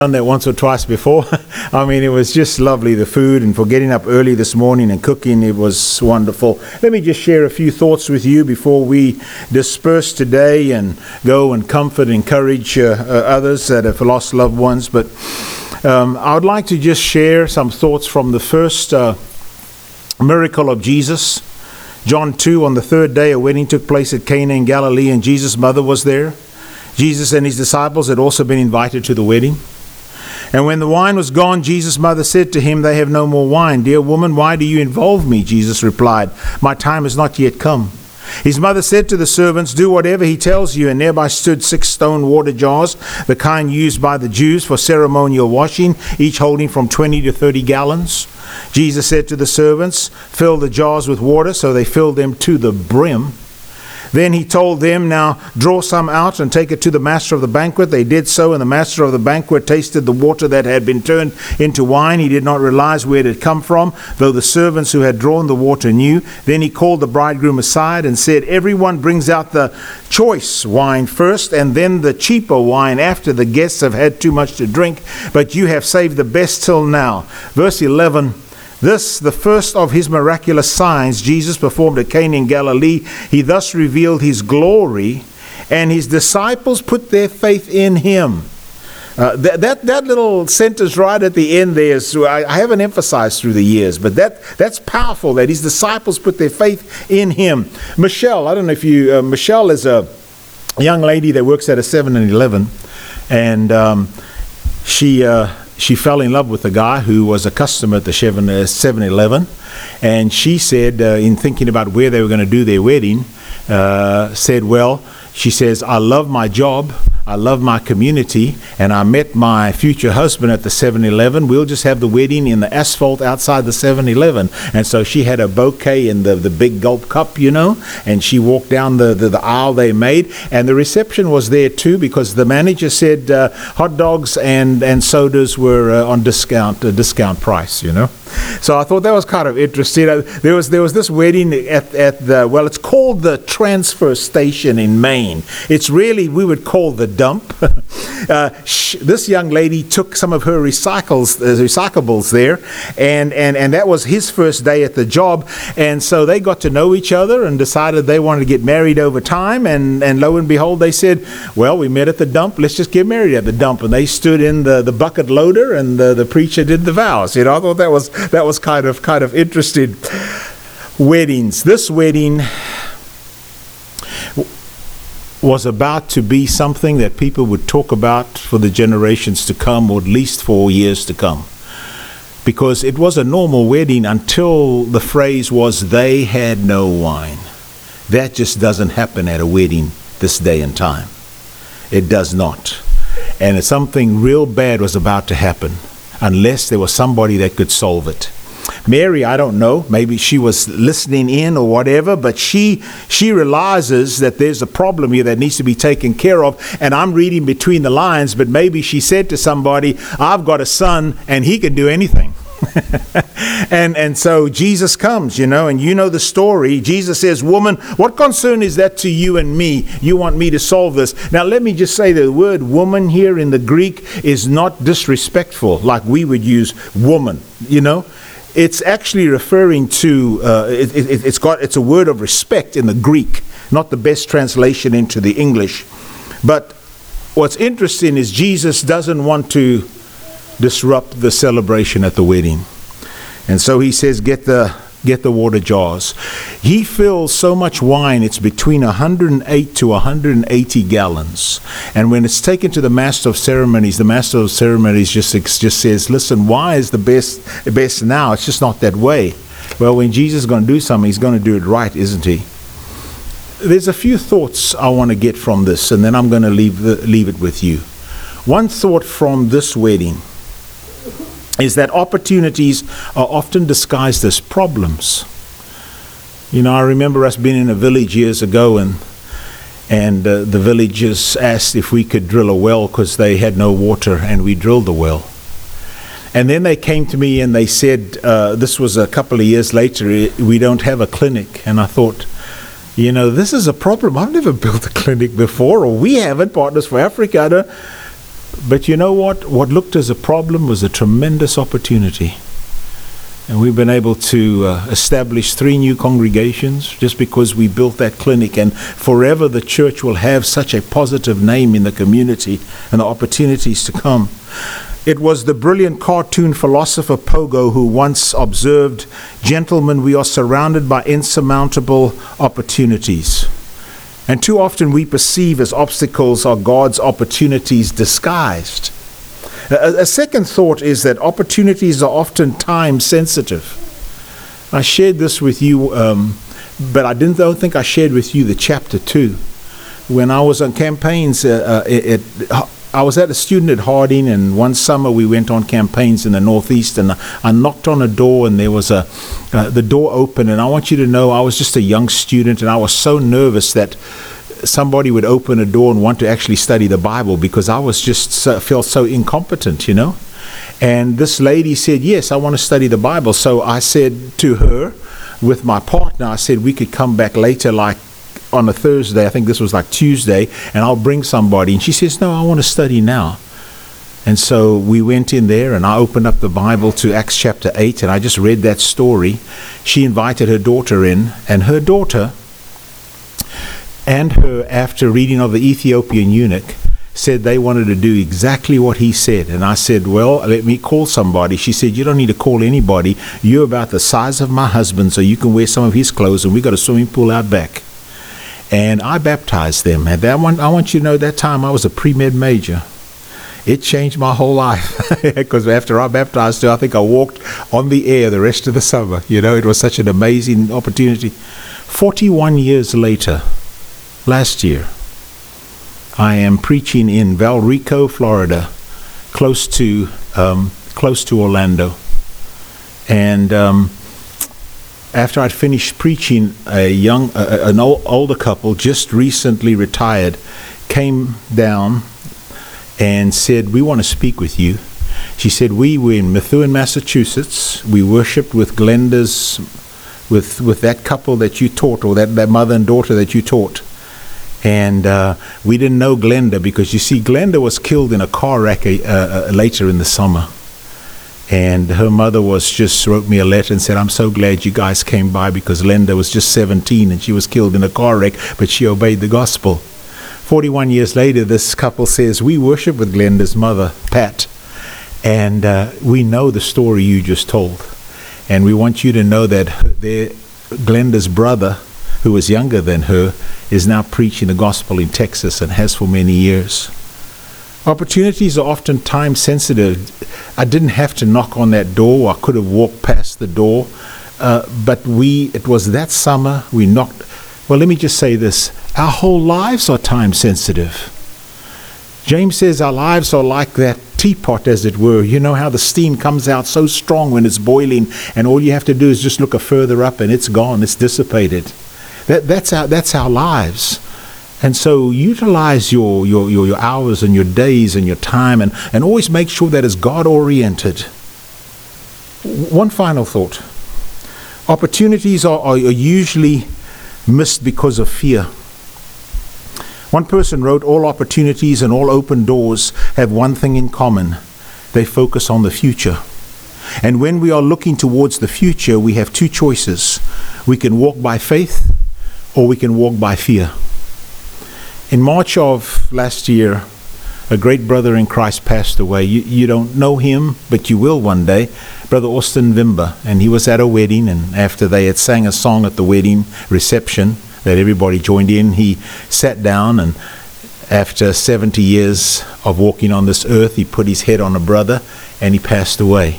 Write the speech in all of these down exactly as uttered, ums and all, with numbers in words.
Done that once or twice before. I mean, it was just lovely, the food, and for getting up early this morning and cooking, it was wonderful. Let me just share a few thoughts with you before we disperse today and go and comfort and encourage uh, uh, others that have lost loved ones. But um, I would like to just share some thoughts from the first uh, miracle of Jesus. John two, on the third day, a wedding took place at Cana in Galilee, and Jesus' mother was there. Jesus and his disciples had also been invited to the wedding. And when the wine was gone, Jesus' mother said to him, "They have no more wine." "Dear woman, why do you involve me?" Jesus replied, "My time has not yet come." His mother said to the servants, "Do whatever he tells you." And nearby stood six stone water jars, the kind used by the Jews for ceremonial washing, each holding from twenty to thirty gallons. Jesus said to the servants, "Fill the jars with water." So they filled them to the brim. Then he told them, "Now draw some out and take it to the master of the banquet." They did so, and the master of the banquet tasted the water that had been turned into wine. He did not realize where it had come from, though the servants who had drawn the water knew. Then he called the bridegroom aside and said, "Everyone brings out the choice wine first, and then the cheaper wine after the guests have had too much to drink. But you have saved the best till now." Verse eleven. This, the first of his miraculous signs Jesus performed at Cana in Galilee. He thus revealed his glory, and his disciples put their faith in him. Uh, that, that that little sentence right at the end there is, I, I haven't emphasized through the years, but that that's powerful, that his disciples put their faith in him. Michelle, I don't know if you, uh, Michelle is a young lady that works at a seven eleven, and um, she... Uh, She fell in love with a guy who was a customer at the seven eleven, and she said, uh, in thinking about where they were going to do their wedding, uh, said, well, she says, "I love my job, I love my community, and I met my future husband at the seven eleven. We'll just have the wedding in the asphalt outside the seven eleven. And so she had a bouquet in the, the big gulp cup, you know, and she walked down the, the, the aisle they made, and the reception was there too, because the manager said uh, hot dogs and, and sodas were uh, on discount, uh, discount price, you know. So I thought that was kind of interesting. Uh, there was there was this wedding at, at the, well, it's called the transfer station in Maine. It's really, we would call the dump. uh, sh- this young lady took some of her recycles, uh, recyclables there, and, and, and that was his first day at the job. And so they got to know each other and decided they wanted to get married over time. And, and lo and behold, they said, well, we met at the dump, let's just get married at the dump. And they stood in the, the bucket loader, and the, the preacher did the vows. You know, I thought that was that was kind of kind of interesting. Weddings. This wedding was about to be something that people would talk about for the generations to come, or at least for years to come, because it was a normal wedding until the phrase was, "They had no wine." That just doesn't happen at a wedding this day and time. It does not. And something real bad was about to happen, unless there was somebody that could solve it. Mary, I don't know, maybe she was listening in or whatever, but she she realizes that there's a problem here that needs to be taken care of. And I'm reading between the lines, but maybe she said to somebody, "I've got a son and he can do anything." and and so Jesus comes, you know, and you know the story. Jesus says, "Woman, what concern is that to you and me? You want me to solve this?" Now, let me just say, the word woman here in the Greek is not disrespectful like we would use woman, you know. It's actually referring to, uh, it, it, it's got, it's a word of respect in the Greek, not the best translation into the English. But what's interesting is Jesus doesn't want to disrupt the celebration at the wedding. And so he says, get the get the water jars. He fills so much wine, it's between one hundred eight to one hundred eighty gallons. And when it's taken to the master of ceremonies, the master of ceremonies just just says, "Listen, why is the best best now? It's just not that way." Well, when Jesus is going to do something, he's going to do it right, isn't he? There's a few thoughts I want to get from this, and then I'm going to leave the, leave it with you. One thought from this wedding is that opportunities are often disguised as problems. You know, I remember us being in a village years ago, and and uh, the villagers asked if we could drill a well because they had no water, and we drilled the well. And then they came to me and they said, uh, this was a couple of years later, "We don't have a clinic." And I thought, you know, this is a problem. I've never built a clinic before, or we haven't, Partners for Africa. I don't, But you know what? What looked as a problem was a tremendous opportunity. And we've been able to uh, establish three new congregations just because we built that clinic. And forever the church will have such a positive name in the community and the opportunities to come. It was the brilliant cartoon philosopher Pogo who once observed, "Gentlemen, we are surrounded by insurmountable opportunities. And too often we perceive as obstacles are God's opportunities disguised." A, a second thought is that opportunities are often time sensitive. I shared this with you, um, but I didn't don't think I shared with you the chapter two. When I was on campaigns, uh, uh, it, it, I was at a student at Harding, and one summer we went on campaigns in the Northeast, and I knocked on a door, and there was a, uh, the door open, and I want you to know I was just a young student, and I was so nervous that somebody would open a door and want to actually study the Bible, because I was just so, felt so incompetent, you know. And this lady said, "Yes, I want to study the Bible." So I said to her, with my partner, I said we could come back later, like on a Thursday. I think this was like Tuesday, and I'll bring somebody. And she says, "No, I want to study now." And so we went in there, and I opened up the Bible to Acts chapter eight, and I just read that story. She invited her daughter in, and her daughter and her, after reading of the Ethiopian eunuch, said they wanted to do exactly what he said. And I said, "Well, let me call somebody." She said, "You don't need to call anybody. You're about the size of my husband, so you can wear some of his clothes, and we got a swimming pool out back." And I baptized them. And that one, I want you to know, that time I was a pre-med major. It changed my whole life, because after I baptized her, I think I walked on the air the rest of the summer. You know, it was such an amazing opportunity. forty-one years later, last year, I am preaching in Valrico, Florida, close to um, close to Orlando. And um, after I'd finished preaching, a young, uh, an old, older couple, just recently retired, came down and said, "We want to speak with you." She said, "We were in Methuen, Massachusetts. We worshipped with Glenda's, with with that couple that you taught, or that, that mother and daughter that you taught. And uh, we didn't know Glenda, because you see, Glenda was killed in a car wreck uh, uh, later in the summer. And her mother was just wrote me a letter and said, 'I'm so glad you guys came by, because Glenda was just seventeen and she was killed in a car wreck, but she obeyed the gospel.'" forty-one years later, this couple says, "We worship with Glenda's mother, Pat, and uh, we know the story you just told. And we want you to know that their, Glenda's brother, who was younger than her, is now preaching the gospel in Texas and has for many years." Opportunities are often time sensitive. I didn't have to knock on that door. I could have walked past the door. Uh, but we, it was that summer we knocked. Well, let me just say this. Our whole lives are time sensitive. James says our lives are like that teapot, as it were. You know how the steam comes out so strong when it's boiling, and all you have to do is just look a further up and it's gone, it's dissipated. That, that's our that's our lives. And so utilize your, your, your, your hours and your days and your time, and, and always make sure that it's God-oriented. One final thought. Opportunities are, are usually missed because of fear. One person wrote, "All opportunities and all open doors have one thing in common. They focus on the future. And when we are looking towards the future, we have two choices. We can walk by faith, or we can walk by fear." In March of last year, a great brother in Christ passed away. You, you don't know him, but you will one day. Brother Austin Vimba. And he was at a wedding, and after they had sang a song at the wedding reception that everybody joined in, he sat down, and after seventy years of walking on this earth, he put his head on a brother and he passed away.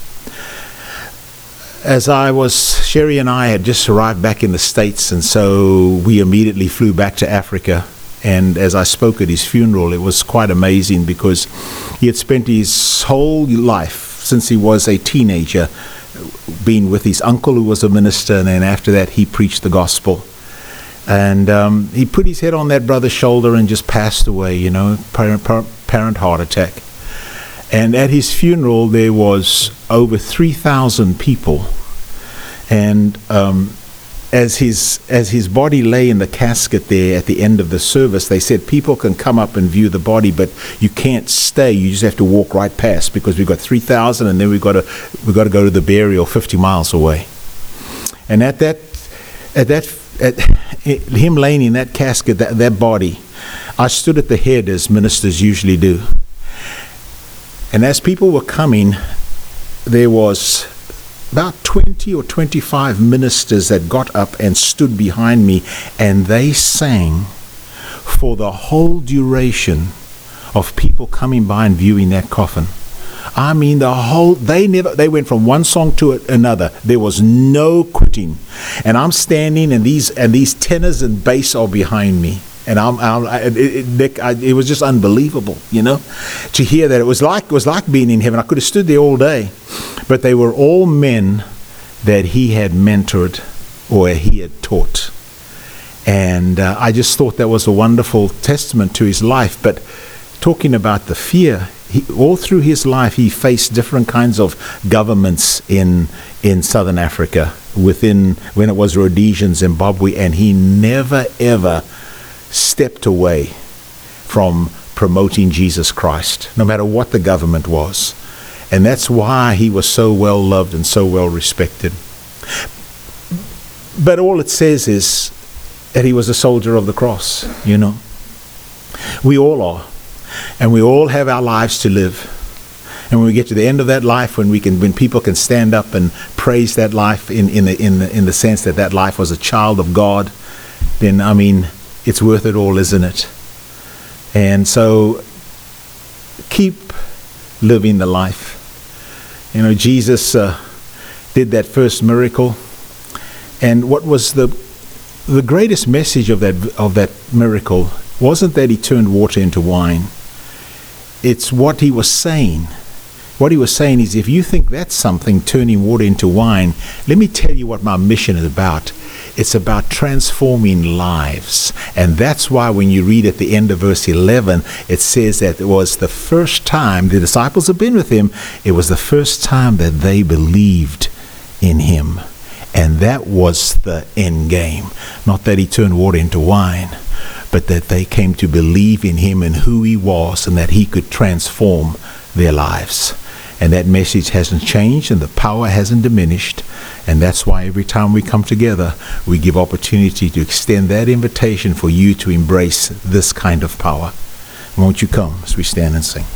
As I was, Sherry and I had just arrived back in the States, and so we immediately flew back to Africa. And as I spoke at his funeral, it was quite amazing, because he had spent his whole life, since he was a teenager, being with his uncle who was a minister, and then after that he preached the gospel. And um, he put his head on that brother's shoulder and just passed away, you know, parent, parent heart attack. And at his funeral there was over three thousand people. And um, as his as his body lay in the casket there at the end of the service, they said people can come up and view the body, but you can't stay. You just have to walk right past, because we've got three thousand, and then we've got to we've got to go to the burial fifty miles away. And at that at that at him laying in that casket, that, that body, I stood at the head, as ministers usually do. And as people were coming, there was about twenty or twenty-five ministers that got up and stood behind me, and they sang for the whole duration of people coming by and viewing that coffin. I mean, the whole, they never, they went from one song to another. There was no quitting. And I'm standing, and these, and these tenors and bass are behind me. And I'm, I'm it, it, I, it was just unbelievable, you know, to hear that. It was like, it was like being in heaven. I could have stood there all day. But they were all men that he had mentored or he had taught. And uh, I just thought that was a wonderful testament to his life. But talking about the fear, he, all through his life, he faced different kinds of governments in in Southern Africa, within when it was Rhodesian, Zimbabwe, and he never, ever stepped away from promoting Jesus Christ, no matter what the government was. And that's why he was so well loved and so well respected. But all it says is that he was a soldier of the cross, you know. We all are. And we all have our lives to live. And when we get to the end of that life, when we can, when people can stand up and praise that life in, in the in the in the sense that that life was a child of God, then I mean, it's worth it all, isn't it? And so keep living the life. You know, Jesus uh, did that first miracle, and what was the the greatest message of that of that miracle wasn't that he turned water into wine. It's what he was saying. What he was saying is, if you think that's something, turning water into wine, let me tell you what my mission is about. It's about transforming lives. And that's why when you read at the end of verse eleven, it says that it was the first time, the disciples have been with him, it was the first time that they believed in him. And that was the end game. Not that he turned water into wine, but that they came to believe in him and who he was, and that he could transform their lives. And that message hasn't changed, and the power hasn't diminished. And that's why every time we come together, we give opportunity to extend that invitation for you to embrace this kind of power. Won't you come as we stand and sing?